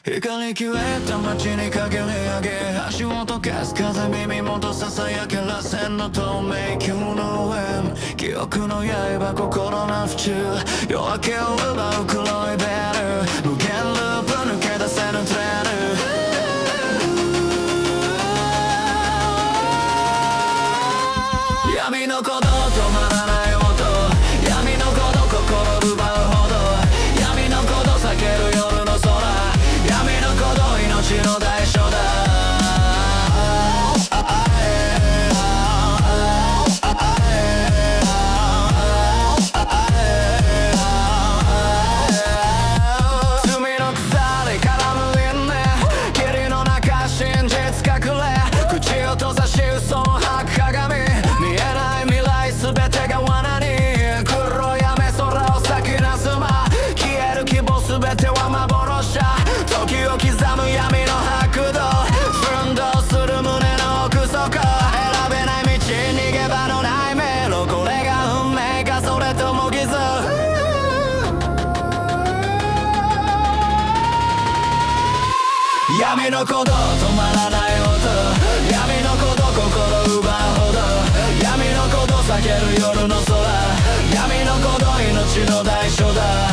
光消えた街に陰り上げ足音消す風耳元ささやけ螺旋の透明球の上記憶の刃心の淵夜明けを奪う黒いベル無限ループ抜け出せぬトレール闇の鼓動止まらない音闇の鼓動心奪うほど闇の鼓動避ける夜の空闇の鼓動命の代償だ罪の鎖絡む輪廻霧の中真実隠れ口を閉ざし嘘を吐く鏡見えない未来全てが罠に黒い雨空を咲きなすま消える希望全ては幻だ時を刻む闇の白道奮闘する胸の奥底選べない道逃げ場のない迷路これが運命かそれとも傷闇の鼓動止まらない音闇の鼓動心奪うほど闇の鼓動避ける夜の空闇の鼓動命の代償だ